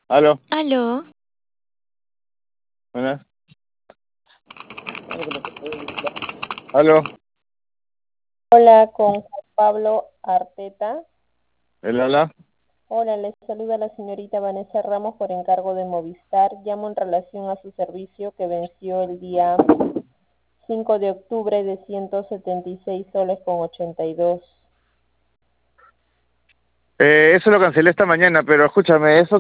Aló, Aló, buenas. Aló, Hola, con Juan Pablo Arteta. él habla. Hola, les saluda la señorita Vanessa Ramos por encargo de Movistar. Llamo en relación a su servicio que venció el día 5 de octubre de 176 soles con 82. Eso lo cancelé esta mañana, pero escúchame, eso